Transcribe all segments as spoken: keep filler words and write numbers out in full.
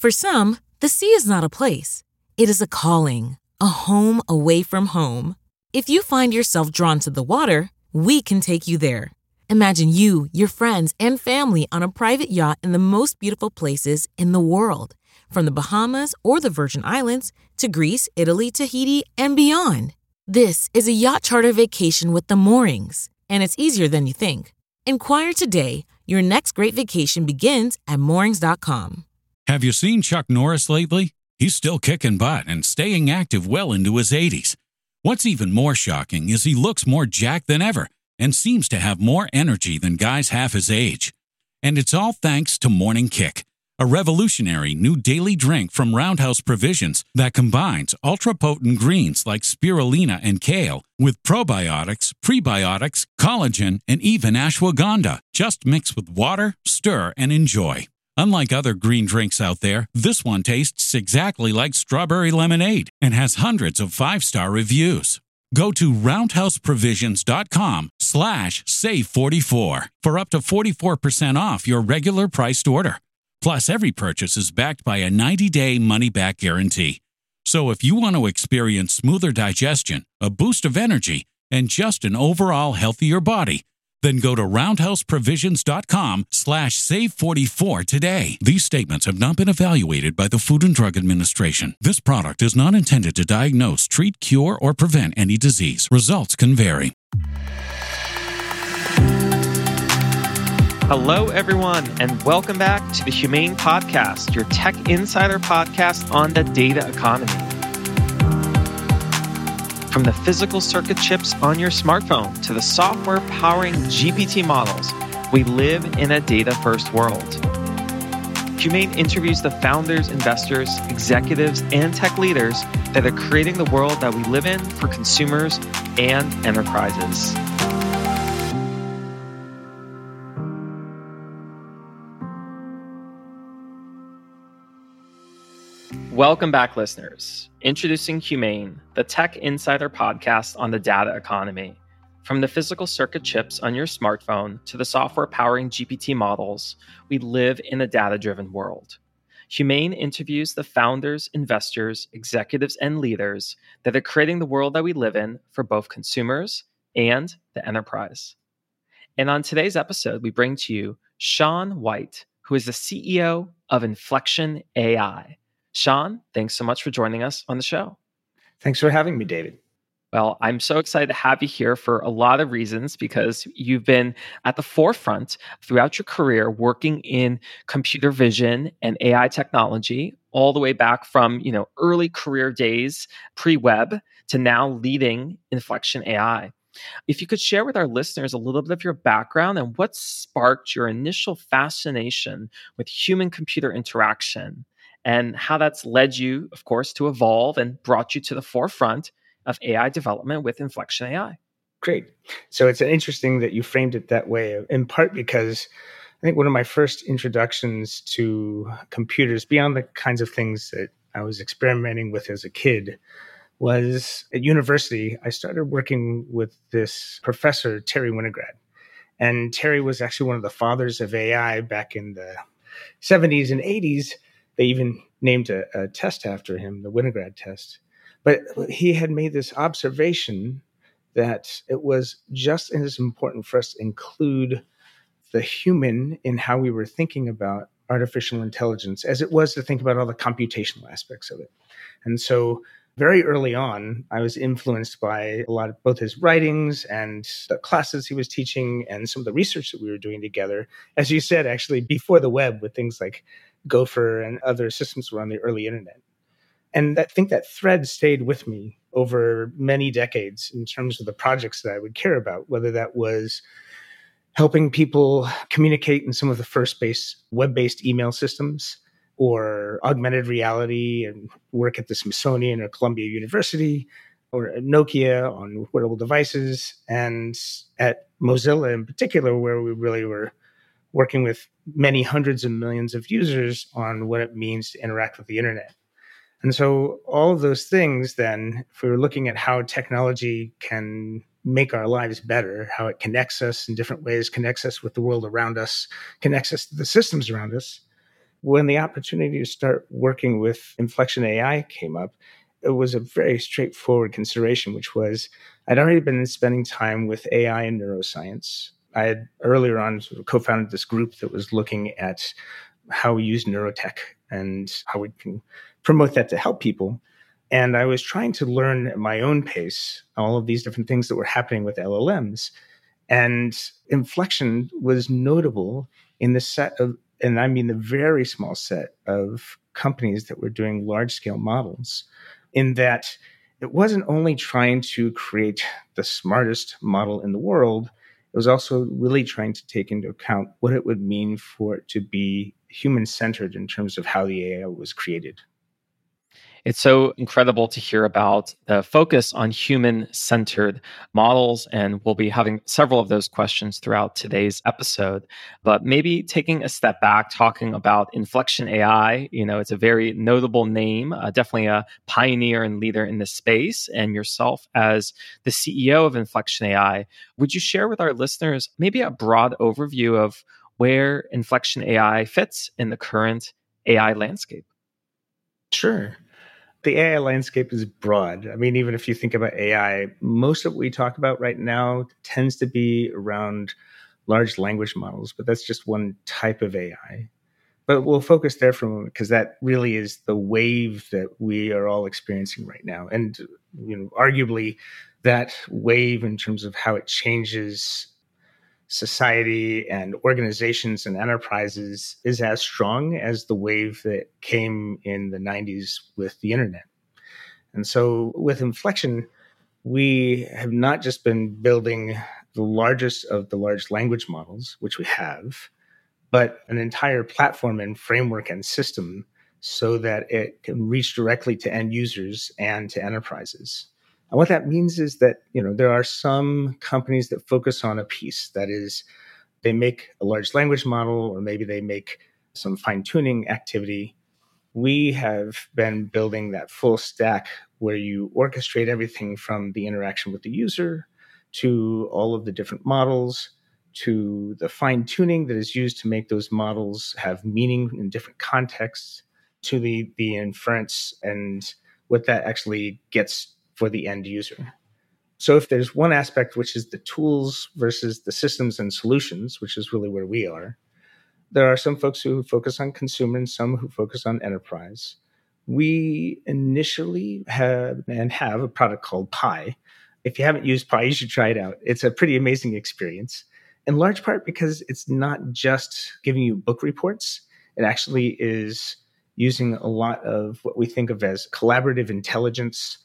For some, the sea is not a place. It is a calling, a home away from home. If you find yourself drawn to the water, we can take you there. Imagine you, your friends, and family on a private yacht in the most beautiful places in the world. From the Bahamas or the Virgin Islands to Greece, Italy, Tahiti, and beyond. This is a yacht charter vacation with the Moorings, and it's easier than you think. Inquire today. Your next great vacation begins at moorings dot com. Have you seen Chuck Norris lately? He's still kicking butt and staying active well into his eighties. What's even more shocking is he looks more jacked than ever and seems to have more energy than guys half his age. And it's all thanks to Morning Kick, a revolutionary new daily drink from Roundhouse Provisions that combines ultra-potent greens like spirulina and kale with probiotics, prebiotics, collagen, and even ashwagandha. Just mix with water, stir, and enjoy. Unlike other green drinks out there, this one tastes exactly like strawberry lemonade and has hundreds of five-star reviews. Go to roundhouseprovisions.com slash save44 for up to forty-four percent off your regular priced order. Plus, every purchase is backed by a ninety-day money-back guarantee. So if you want to experience smoother digestion, a boost of energy, and just an overall healthier body, then go to roundhouseprovisions.com slash save44 today. These statements have not been evaluated by the Food and Drug Administration. This product is not intended to diagnose, treat, cure, or prevent any disease. Results can vary. Hello, everyone, and welcome back to the Humane Podcast, your tech insider podcast on the data economy. From the physical circuit chips on your smartphone to the software powering G P T models, we live in a data-first world. Humane interviews the founders, investors, executives, and tech leaders that are creating the world that we live in for consumers and enterprises. Welcome back, listeners. Introducing Humane, the tech insider podcast on the data economy. From the physical circuit chips on your smartphone to the software powering G P T models, we live in a data-driven world. Humane interviews the founders, investors, executives, and leaders that are creating the world that we live in for both consumers and the enterprise. And on today's episode, we bring to you Sean White, who is the C E O of Inflection A I. Sean, thanks so much for joining us on the show. Thanks for having me, David. Well, I'm so excited to have you here for a lot of reasons because you've been at the forefront throughout your career working in computer vision and A I technology, all the way back from, you know, early career days, pre-web, to now leading Inflection A I. If you could share with our listeners a little bit of your background and what sparked your initial fascination with human-computer interaction, and how that's led you, of course, to evolve and brought you to the forefront of A I development with Inflection A I. Great. So it's interesting that you framed it that way, in part because I think one of my first introductions to computers, beyond the kinds of things that I was experimenting with as a kid, was at university. I started working with this professor, Terry Winograd. And Terry was actually one of the fathers of A I back in the seventies and eighties. They even named a, a test after him, the Winograd test. But he had made this observation that it was just as important for us to include the human in how we were thinking about artificial intelligence as it was to think about all the computational aspects of it. And so very early on, I was influenced by a lot of both his writings and the classes he was teaching and some of the research that we were doing together. As you said, actually, before the web, with things like Gopher and other systems around the early internet. And I think that thread stayed with me over many decades in terms of the projects that I would care about, whether that was helping people communicate in some of the first base web-based email systems, or augmented reality and work at the Smithsonian or Columbia University, or at Nokia on wearable devices, and at Mozilla in particular, where we really were working with many hundreds of millions of users on what it means to interact with the internet. And so all of those things, then, if we were looking at how technology can make our lives better, how it connects us in different ways, connects us with the world around us, connects us to the systems around us, when the opportunity to start working with Inflection A I came up, it was a very straightforward consideration, which was I'd already been spending time with A I and neuroscience. I had earlier on sort of co-founded this group that was looking at how we use neurotech and how we can promote that to help people. And I was trying to learn at my own pace all of these different things that were happening with L L Ms. And Inflection was notable in the set of, and I mean the very small set of companies that were doing large-scale models, in that it wasn't only trying to create the smartest model in the world, it was also really trying to take into account what it would mean for it to be human-centered in terms of how the A I was created. It's so incredible to hear about the focus on human-centered models, and we'll be having several of those questions throughout today's episode. But maybe taking a step back, talking about Inflection A I, you know, it's a very notable name, uh, definitely a pioneer and leader in this space, and yourself as the C E O of Inflection A I. Would you share with our listeners maybe a broad overview of where Inflection A I fits in the current A I landscape? Sure. The A I landscape is broad. I mean, even if you think about A I, most of what we talk about right now tends to be around large language models, but that's just one type of A I. But we'll focus there for a moment because that really is the wave that we are all experiencing right now. And, you know, arguably that wave in terms of how it changes society and organizations and enterprises is as strong as the wave that came in the nineties with the internet. And so with Inflection, we have not just been building the largest of the large language models, which we have, but an entire platform and framework and system so that it can reach directly to end users and to enterprises. And what that means is that, you know, there are some companies that focus on a piece. That is, they make a large language model, or maybe they make some fine-tuning activity. We have been building that full stack where you orchestrate everything from the interaction with the user to all of the different models to the fine-tuning that is used to make those models have meaning in different contexts to the, the inference and what that actually gets for the end user. So if there's one aspect, which is the tools versus the systems and solutions, which is really where we are, there are some folks who focus on consumer and some who focus on enterprise. We initially have and have a product called Pi. If you haven't used Pi, you should try it out. It's a pretty amazing experience, in large part because it's not just giving you book reports. It actually is using a lot of what we think of as collaborative intelligence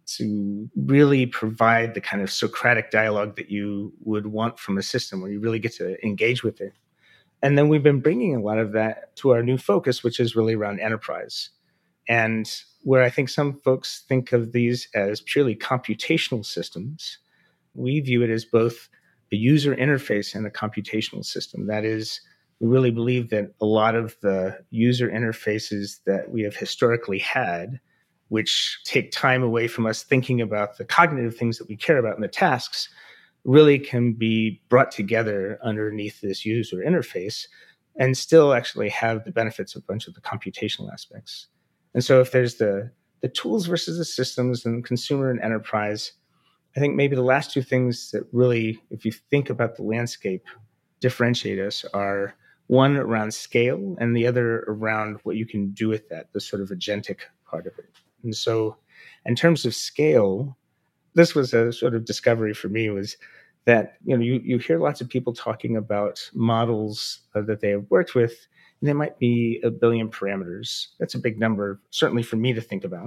to really provide the kind of Socratic dialogue that you would want from a system where you really get to engage with it. And then we've been bringing a lot of that to our new focus, which is really around enterprise. And where I think some folks think of these as purely computational systems, we view it as both a user interface and a computational system. That is, we really believe that a lot of the user interfaces that we have historically had, which take time away from us thinking about the cognitive things that we care about and the tasks, really can be brought together underneath this user interface and still actually have the benefits of a bunch of the computational aspects. And so if there's the, the tools versus the systems and consumer and enterprise, I think maybe the last two things that really, if you think about the landscape, differentiate us are one around scale and the other around what you can do with that, the sort of agentic part of it. And so in terms of scale, this was a sort of discovery for me, was that, you know, you, you hear lots of people talking about models uh, that they have worked with, and they might be a billion parameters. That's a big number, certainly for me to think about.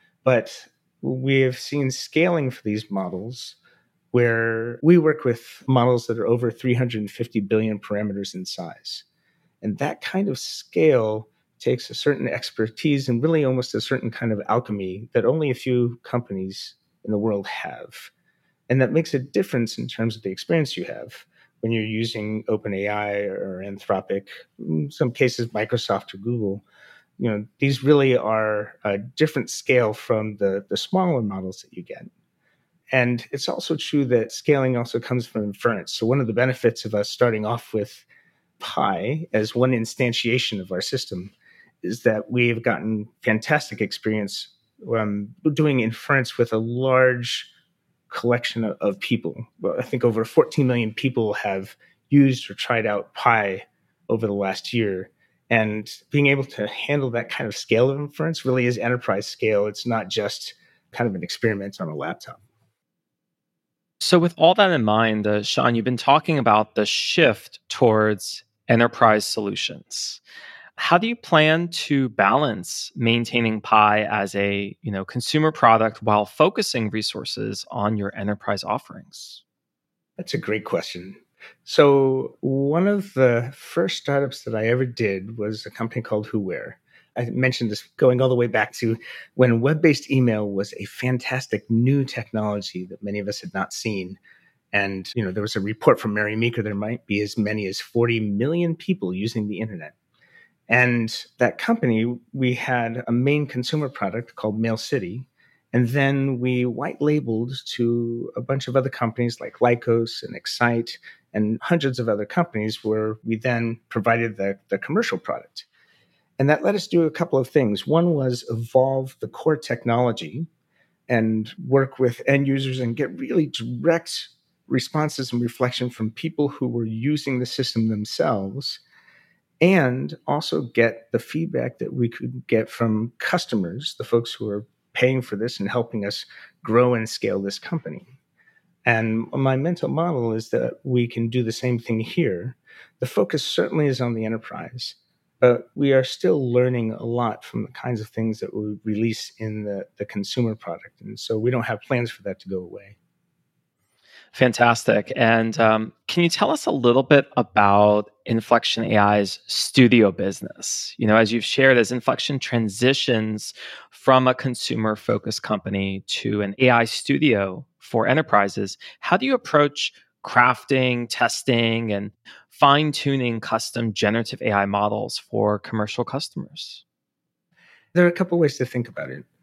But we have seen scaling for these models where we work with models that are over three hundred fifty billion parameters in size. And that kind of scale takes a certain expertise and really almost a certain kind of alchemy that only a few companies in the world have. And that makes a difference in terms of the experience you have when you're using OpenAI or Anthropic, in some cases Microsoft or Google. You know, these really are a different scale from the, the smaller models that you get. And it's also true that scaling also comes from inference. So one of the benefits of us starting off with Pi as one instantiation of our system is that we've gotten fantastic experience um, doing inference with a large collection of, of people. Well, I think over fourteen million people have used or tried out Pi over the last year. And being able to handle that kind of scale of inference really is enterprise scale. It's not just kind of an experiment on a laptop. So with all that in mind, uh, Sean, you've been talking about the shift towards enterprise solutions. How do you plan to balance maintaining Pi as a, you know, consumer product while focusing resources on your enterprise offerings? That's a great question. So one of the first startups that I ever did was a company called Whoware. I mentioned this going all the way back to when web-based email was a fantastic new technology that many of us had not seen. And, you know, there was a report from Mary Meeker, there might be as many as forty million people using the internet. And that company, we had a main consumer product called MailCity. And then we white labeled to a bunch of other companies like Lycos and Excite and hundreds of other companies where we then provided the, the commercial product. And that let us do a couple of things. One was evolve the core technology and work with end users and get really direct responses and reflection from people who were using the system themselves, and also get the feedback that we could get from customers, the folks who are paying for this and helping us grow and scale this company. And my mental model is that we can do the same thing here. The focus certainly is on the enterprise, but we are still learning a lot from the kinds of things that we release in the, the consumer product. And so we don't have plans for that to go away. Fantastic. And um, can you tell us a little bit about Inflection A I's studio business? You know, as you've shared, as Inflection transitions from a consumer-focused company to an A I studio for enterprises, how do you approach crafting, testing, and fine-tuning custom generative A I models for commercial customers? There are a couple ways to think about it.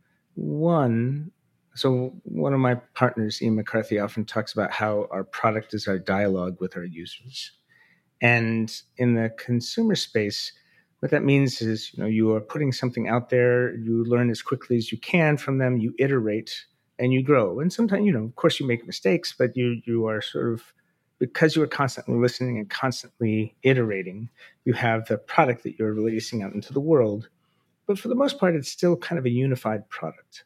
One, So one of my partners, Ian McCarthy, often talks about how our product is our dialogue with our users. And in the consumer space, what that means is, you know, you are putting something out there, you learn as quickly as you can from them, you iterate, and you grow. And sometimes, you know, of course you make mistakes, but you you are sort of, because you are constantly listening and constantly iterating, you have the product that you're releasing out into the world. But for the most part, it's still kind of a unified product.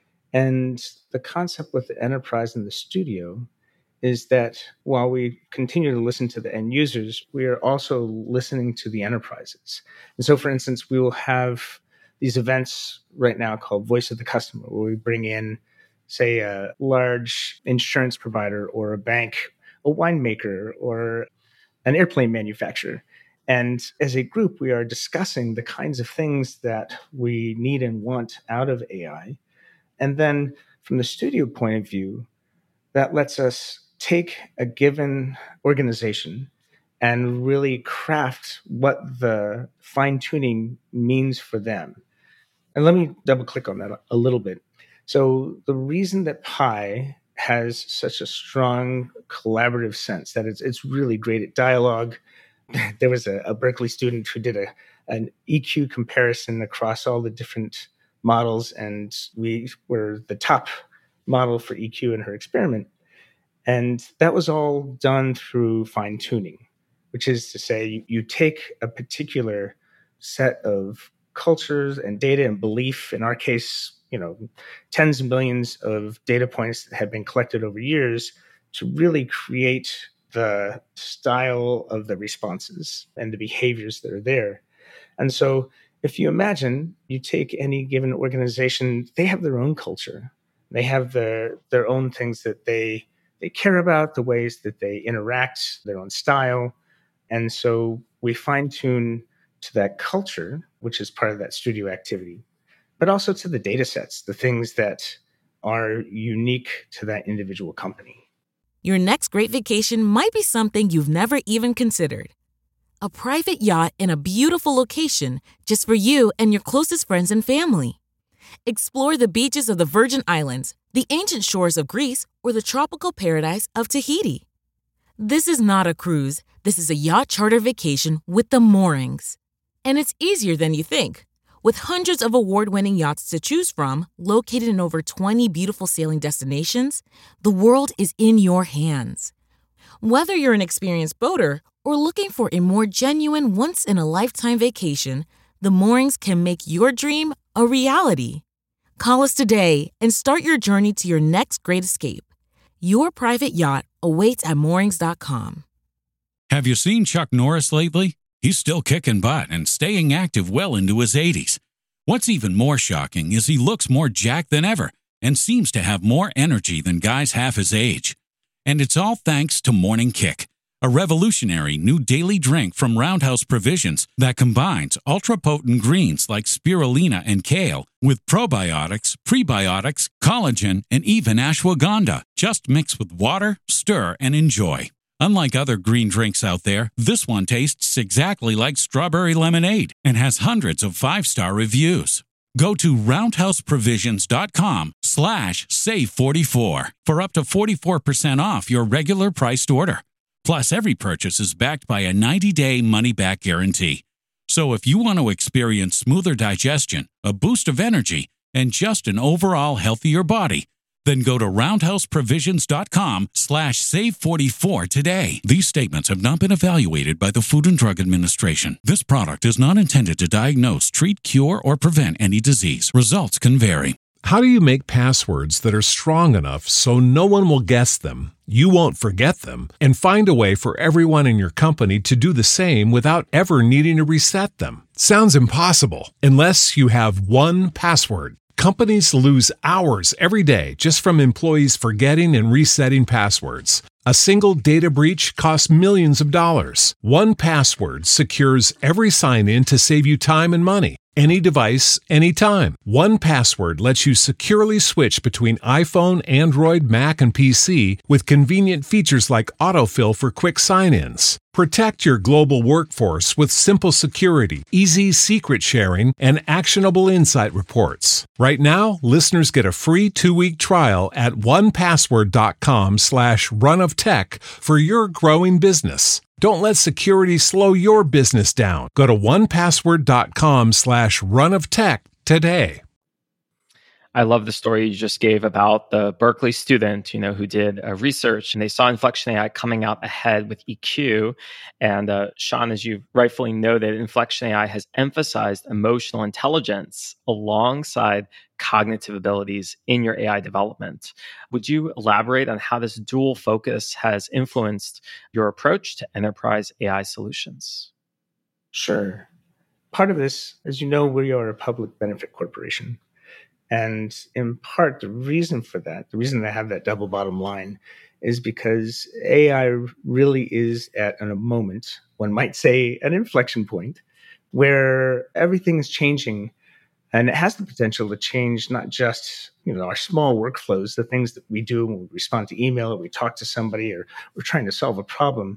And the concept with the enterprise and the studio is that while we continue to listen to the end users, we are also listening to the enterprises. And so, for instance, we will have these events right now called Voice of the Customer, where we bring in, say, a large insurance provider or a bank, a winemaker, or an airplane manufacturer. And as a group, we are discussing the kinds of things that we need and want out of A I. And then from the studio point of view, that lets us take a given organization and really craft what the fine-tuning means for them. And let me double click on that a little bit. So the reason that Pi has such a strong collaborative sense, that it's, it's really great at dialogue. There was a, a Berkeley student who did a, an E Q comparison across all the different models, and we were the top model for E Q in her experiment. And that was all done through fine tuning, which is to say you, you take a particular set of cultures and data and belief, in our case, you know, tens of millions of data points that have been collected over years, to really create the style of the responses and the behaviors that are there. And so if you imagine, you take any given organization, they have their own culture. They have their, their own things that they, they care about, the ways that they interact, their own style. And so we fine-tune to that culture, which is part of that studio activity, but also to the data sets, the things that are unique to that individual company. Your next great vacation might be something you've never even considered. A private yacht in a beautiful location just for you and your closest friends and family. Explore the beaches of the Virgin Islands, the ancient shores of Greece, or the tropical paradise of Tahiti. This is not a cruise. This is a yacht charter vacation with the moorings. And it's easier than you think. With hundreds of award-winning yachts to choose from, located in over twenty beautiful sailing destinations, the world is in your hands. Whether you're an experienced boater or looking for a more genuine once-in-a-lifetime vacation, the Moorings can make your dream a reality. Call us today and start your journey to your next great escape. Your private yacht awaits at moorings dot com. Have you seen Chuck Norris lately? He's still kicking butt and staying active well into his eighties. What's even more shocking is he looks more jacked than ever and seems to have more energy than guys half his age. And it's all thanks to Morning Kick, a revolutionary new daily drink from Roundhouse Provisions that combines ultra-potent greens like spirulina and kale with probiotics, prebiotics, collagen, and even ashwagandha. Just mix with water, stir, and enjoy. Unlike other green drinks out there, this one tastes exactly like strawberry lemonade and has hundreds of five-star reviews. Go to roundhouseprovisions.com slash save44 for up to forty-four percent off your regular priced order. Plus, every purchase is backed by a ninety-day money-back guarantee. So if you want to experience smoother digestion, a boost of energy, and just an overall healthier body, then go to roundhouseprovisions.com slash save44 today. These statements have not been evaluated by the Food and Drug Administration. This product is not intended to diagnose, treat, cure, or prevent any disease. Results can vary. How do you make passwords that are strong enough so no one will guess them, you won't forget them, and find a way for everyone in your company to do the same without ever needing to reset them? Sounds impossible unless you have one password. Companies lose hours every day just from employees forgetting and resetting passwords. A single data breach costs millions of dollars. one Password secures every sign-in to save you time and money. Any device, anytime. one Password lets you securely switch between iPhone, Android, Mac, and P C with convenient features like autofill for quick sign-ins. Protect your global workforce with simple security, easy secret sharing, and actionable insight reports. Right now, listeners get a free two-week trial at onepassword.com slash runoftech for your growing business. Don't let security slow your business down. Go to onepassword.com slash runoftech today. I love the story you just gave about the Berkeley student, you know, who did uh, research and they saw Inflection A I coming out ahead with E Q. And uh, Sean, as you rightfully noted, Inflection A I has emphasized emotional intelligence alongside cognitive abilities in your A I development. Would you elaborate on how this dual focus has influenced your approach to enterprise A I solutions? Sure. Part of this, as you know, we are a public benefit corporation. And in part, the reason for that, the reason they have that double bottom line is because A I really is at a moment, one might say an inflection point, where everything is changing. And it has the potential to change not just, you know, our small workflows, the things that we do when we respond to email or we talk to somebody or we're trying to solve a problem,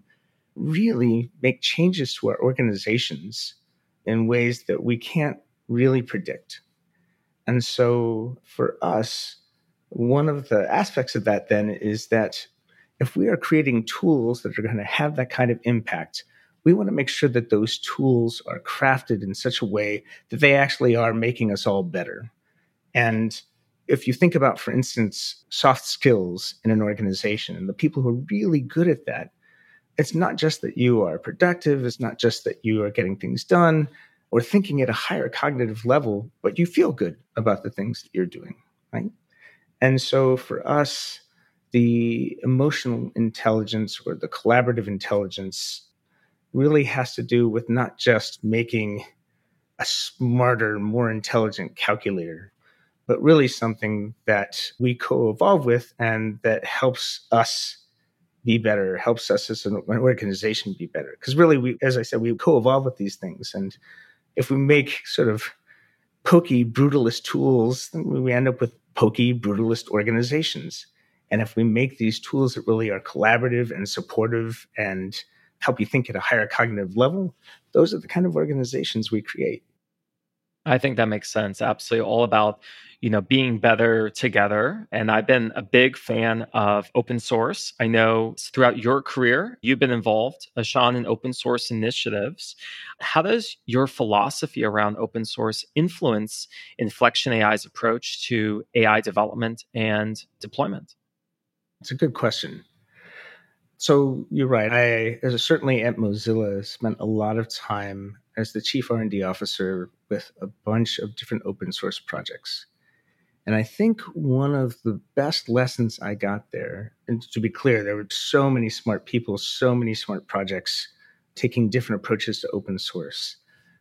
really make changes to our organizations in ways that we can't really predict. And so for us, one of the aspects of that then is that if we are creating tools that are going to have that kind of impact, we want to make sure that those tools are crafted in such a way that they actually are making us all better. And if you think about, for instance, soft skills in an organization and the people who are really good at that, it's not just that you are productive, it's not just that you are getting things done or thinking at a higher cognitive level, but you feel good about the things that you're doing, right? And so for us, the emotional intelligence or the collaborative intelligence really has to do with not just making a smarter, more intelligent calculator, but really something that we co-evolve with and that helps us be better, helps us as an organization be better. Because really, we, as I said, we co-evolve with these things. And if we make sort of pokey, brutalist tools, then we end up with pokey, brutalist organizations. And if we make these tools that really are collaborative and supportive and help you think at a higher cognitive level, those are the kind of organizations we create. I think that makes sense. Absolutely all about, you know, being better together. And I've been a big fan of open source. I know throughout your career, you've been involved, uh, Sean, in open source initiatives. How does your philosophy around open source influence Inflection A I's approach to A I development and deployment? It's a good question. So you're right. I, as a, certainly at Mozilla, spent a lot of time as the chief R and D officer with a bunch of different open source projects. And I think one of the best lessons I got there, and to be clear, there were so many smart people, so many smart projects taking different approaches to open source,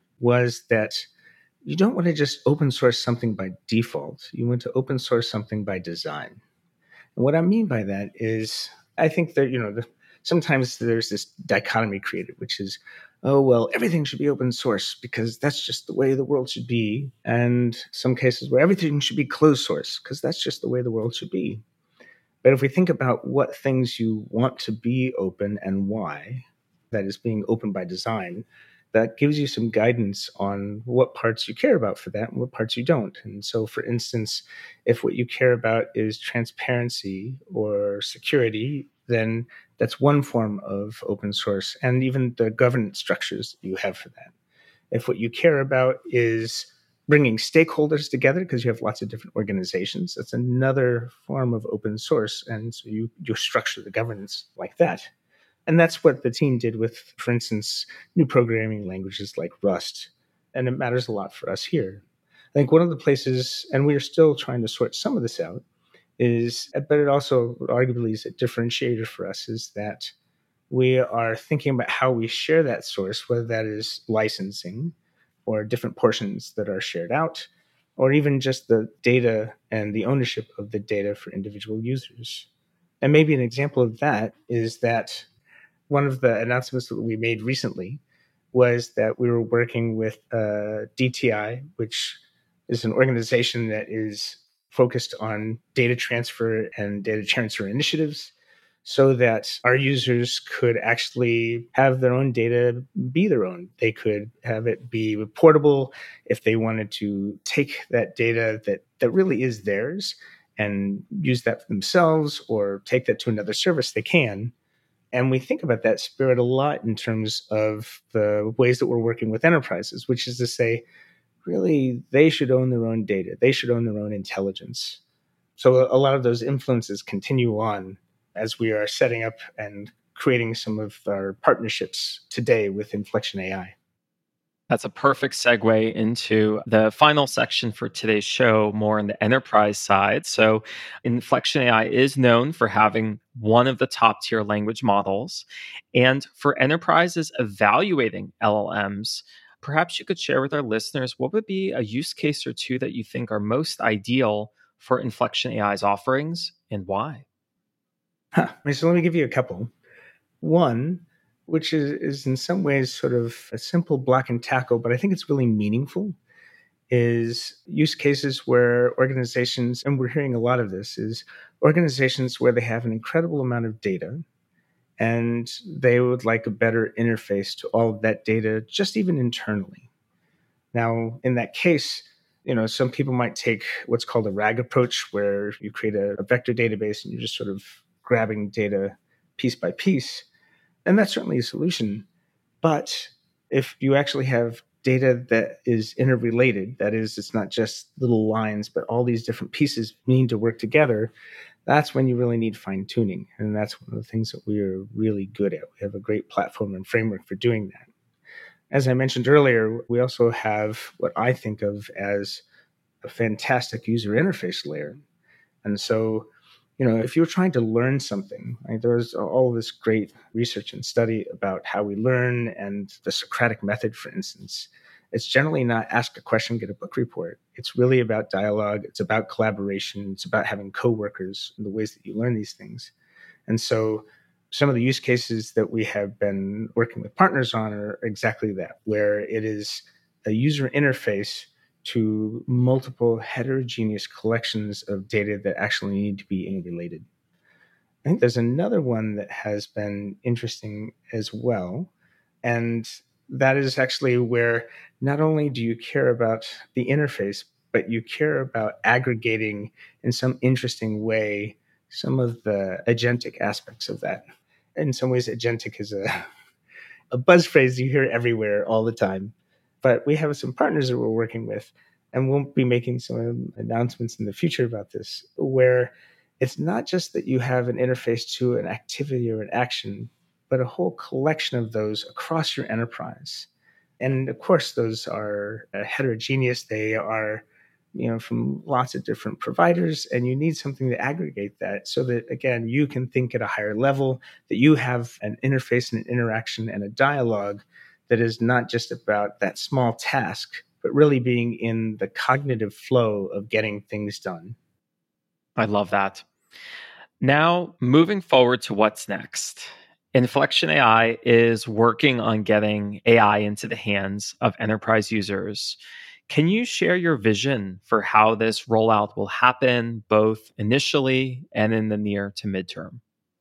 was that you don't want to just open source something by default. You want to open source something by design. And what I mean by that is, I think that, you know, the, sometimes there's this dichotomy created, which is, oh, well, everything should be open source because that's just the way the world should be. And some cases where everything should be closed source because that's just the way the world should be. But if we think about what things you want to be open and why, that is being open by design, that gives you some guidance on what parts you care about for that and what parts you don't. And so, for instance, if what you care about is transparency or security, then that's one form of open source, and even the governance structures you have for that. If what you care about is bringing stakeholders together because you have lots of different organizations, that's another form of open source. And so you, you structure the governance like that. And that's what the team did with, for instance, new programming languages like Rust. And it matters a lot for us here. I think one of the places, and we are still trying to sort some of this out, is, but it also arguably is a differentiator for us, is that we are thinking about how we share that source, whether that is licensing or different portions that are shared out, or even just the data and the ownership of the data for individual users. And maybe an example of that is that one of the announcements that we made recently was that we were working with uh, D T I, which is an organization that is focused on data transfer and data transfer initiatives, so that our users could actually have their own data be their own. They could have it be reportable if they wanted to take that data that, that really is theirs and use that for themselves or take that to another service, they can. And we think about that spirit a lot in terms of the ways that we're working with enterprises, which is to say, really, they should own their own data. They should own their own intelligence. So a lot of those influences continue on as we are setting up and creating some of our partnerships today with Inflection A I. That's a perfect segue into the final section for today's show, more on the enterprise side. So Inflection A I is known for having one of the top tier language models. And for enterprises evaluating L L Ms, perhaps you could share with our listeners what would be a use case or two that you think are most ideal for Inflection A I's offerings and why? Huh. So let me give you a couple. One, which is, is in some ways sort of a simple block and tackle, but I think it's really meaningful, is use cases where organizations, and we're hearing a lot of this, is organizations where they have an incredible amount of data and they would like a better interface to all of that data, just even internally. Now, in that case, you know, some people might take what's called a RAG approach, where you create a, a vector database and you're just sort of grabbing data piece by piece. And that's certainly a solution. But if you actually have data that is interrelated, that is, it's not just little lines, but all these different pieces need to work together, that's when you really need fine tuning. And that's one of the things that we are really good at. We have a great platform and framework for doing that. As I mentioned earlier, we also have what I think of as a fantastic user interface layer. And so, you know, if you're trying to learn something, right, there's all this great research and study about how we learn, and the Socratic method, for instance. It's generally not ask a question, get a book report. It's really about dialogue. It's about collaboration. It's about having coworkers and the ways that you learn these things. And so some of the use cases that we have been working with partners on are exactly that, where it is a user interface to multiple heterogeneous collections of data that actually need to be interrelated. I think there's another one that has been interesting as well. And that is actually where not only do you care about the interface, but you care about aggregating in some interesting way some of the agentic aspects of that. In some ways, agentic is a, a buzz phrase you hear everywhere all the time. But we have some partners that we're working with, and we'll be making some announcements in the future about this, where it's not just that you have an interface to an activity or an action, but a whole collection of those across your enterprise. And of course, those are uh, heterogeneous. They are, you know, from lots of different providers, and you need something to aggregate that so that, again, you can think at a higher level, that you have an interface and an interaction and a dialogue that is not just about that small task, but really being in the cognitive flow of getting things done. I love that. Now, moving forward to what's next. Inflection A I is working on getting A I into the hands of enterprise users. Can you share your vision for how this rollout will happen, both initially and in the near to midterm?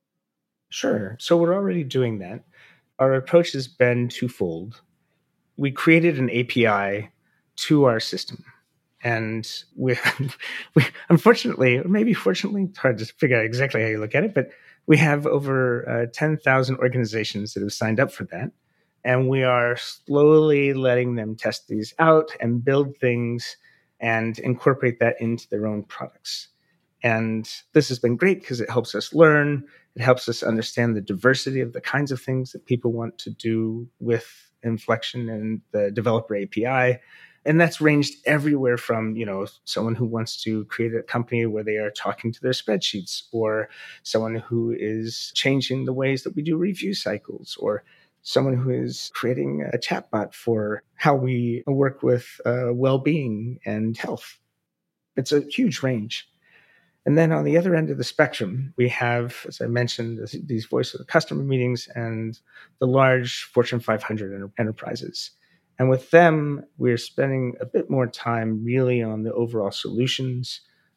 Sure. So we're already doing that. Our approach has been twofold. We created an A P I to our system. And we, we unfortunately, or maybe fortunately, it's hard to figure out exactly how you look at it, but we have over uh, ten thousand organizations that have signed up for that. And we are slowly letting them test these out and build things and incorporate that into their own products. And this has been great because it helps us learn. It helps us understand the diversity of the kinds of things that people want to do with Inflection and the developer A P I. And that's ranged everywhere from, you know, someone who wants to create a company where they are talking to their spreadsheets, or someone who is changing the ways that we do review cycles, or someone who is creating a chatbot for how we work with uh, well-being and health. It's a huge range. And then on the other end of the spectrum, we have, as I mentioned, this, these voice of the customer meetings and the large Fortune five hundred enter- enterprises. And with them, we're spending a bit more time really on the overall solutions,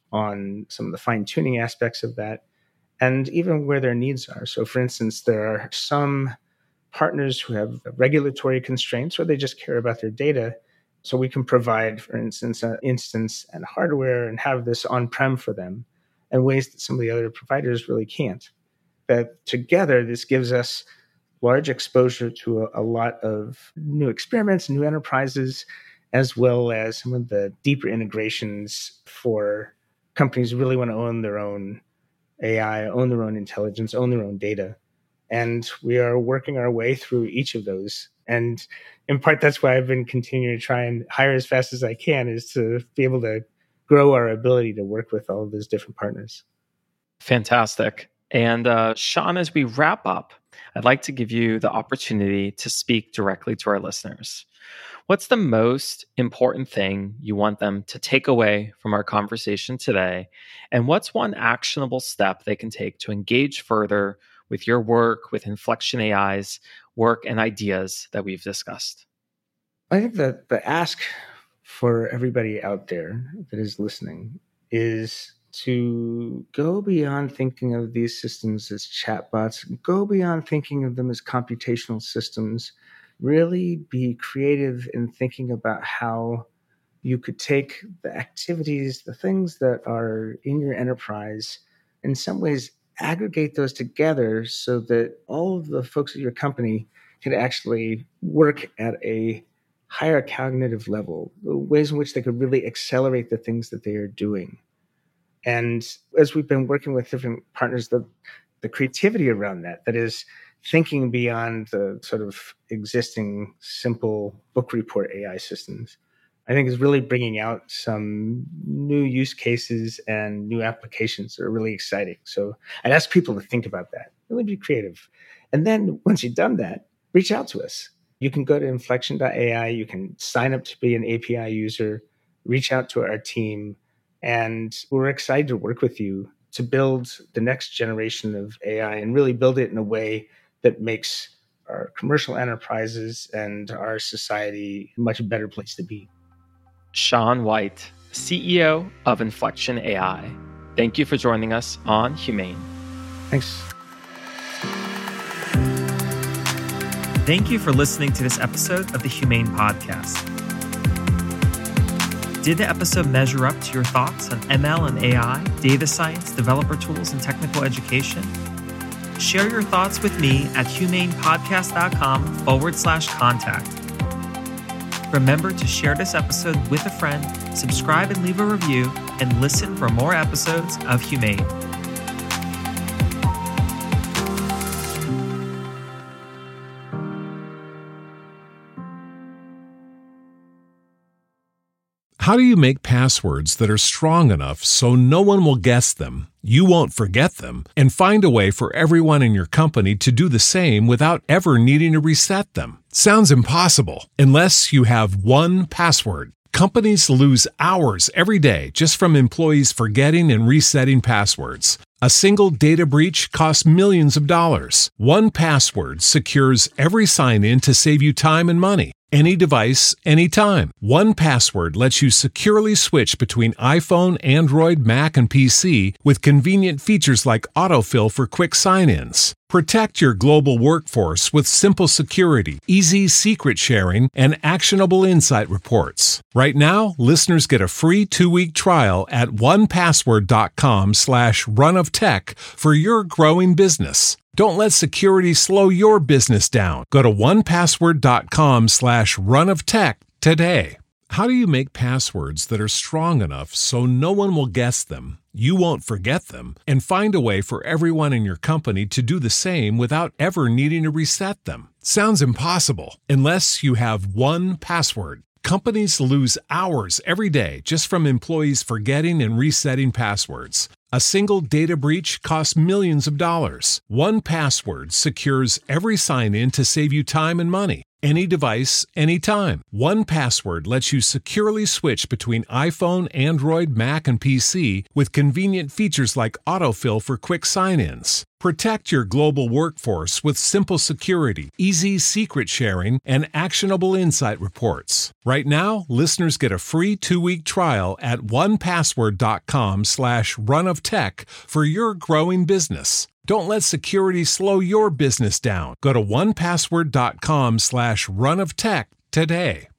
on some of the fine-tuning aspects of that, and even where their needs are. So for instance, there are some partners who have regulatory constraints, or they just care about their data. So we can provide, for instance, an instance and hardware and have this on-prem for them in ways that some of the other providers really can't. That together, this gives us large exposure to a, a lot of new experiments, new enterprises, as well as some of the deeper integrations for companies who really want to own their own A I, own their own intelligence, own their own data. And we are working our way through each of those. And in part, that's why I've been continuing to try and hire as fast as I can, is to be able to grow our ability to work with all of those different partners. Fantastic. And uh, Sean, as we wrap up, I'd like to give you the opportunity to speak directly to our listeners. What's the most important thing you want them to take away from our conversation today? And what's one actionable step they can take to engage further with your work, with Inflection A I's work and ideas that we've discussed? I think that the ask for everybody out there that is listening is to go beyond thinking of these systems as chatbots, go beyond thinking of them as computational systems, really be creative in thinking about how you could take the activities, the things that are in your enterprise, in some ways aggregate those together so that all of the folks at your company can actually work at a higher cognitive level, ways in which they could really accelerate the things that they are doing. And as we've been working with different partners, the, the creativity around that, that is thinking beyond the sort of existing simple book report A I systems, I think is really bringing out some new use cases and new applications that are really exciting. So I'd ask people to think about that, really be creative. And then once you've done that, reach out to us. You can go to inflection dot A I, you can sign up to be an A P I user, reach out to our team, and we're excited to work with you to build the next generation of A I and really build it in a way that makes our commercial enterprises and our society a much better place to be. Sean White, C E O of Inflection A I. Thank you for joining us on Humane. Thanks. Thank you for listening to this episode of the Humane Podcast. Did the episode measure up to your thoughts on M L and A I, data science, developer tools, and technical education? Share your thoughts with me at humanepodcast.com forward slash contact. Remember to share this episode with a friend, subscribe and leave a review, and listen for more episodes of Humane. How do you make passwords that are strong enough so no one will guess them, you won't forget them, and find a way for everyone in your company to do the same without ever needing to reset them? Sounds impossible unless you have one password. Companies lose hours every day just from employees forgetting and resetting passwords. A single data breach costs millions of dollars. one Password secures every sign-in to save you time and money. Any device, anytime. one Password lets you securely switch between iPhone, Android, Mac, and P C with convenient features like autofill for quick sign-ins. Protect your global workforce with simple security, easy secret sharing, and actionable insight reports. Right now, listeners get a free two-week trial at onepassword.com slash runoftech for your growing business. Don't let security slow your business down. Go to onepassword.com slash runoftech today. How do you make passwords that are strong enough so no one will guess them, you won't forget them, and find a way for everyone in your company to do the same without ever needing to reset them? Sounds impossible unless you have one password. Companies lose hours every day just from employees forgetting and resetting passwords. A single data breach costs millions of dollars. one Password secures every sign-in to save you time and money. Any device, anytime. one Password lets you securely switch between iPhone, Android, Mac, and P C with convenient features like autofill for quick sign-ins. Protect your global workforce with simple security, easy secret sharing, and actionable insight reports. Right now, listeners get a free two-week trial at onepassword.com slash runoftech for your growing business. Don't let security slow your business down. Go to onepassword.com slash runoftech today.